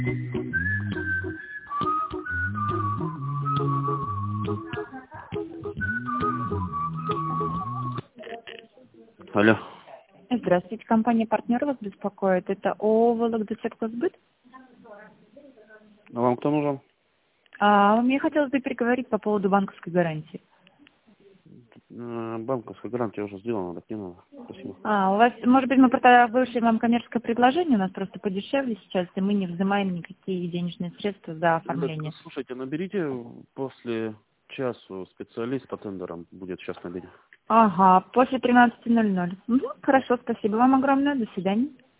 Алло. Здравствуйте, компания «Партнер» вас беспокоит. Это ООО «Вологдатехсбыт». А вам кто нужен? Мне хотелось бы переговорить по поводу банковской гарантии. Банковская гарантия уже сделана, так не надо. Спасибо. У вас, может быть, мы вышли вам коммерческое предложение, у нас просто подешевле сейчас, и мы не взимаем никакие денежные средства за оформление. Слушайте, наберите после часу специалист по тендерам будет сейчас наберем. Ага, после 13:00. Хорошо, спасибо вам огромное, до свидания.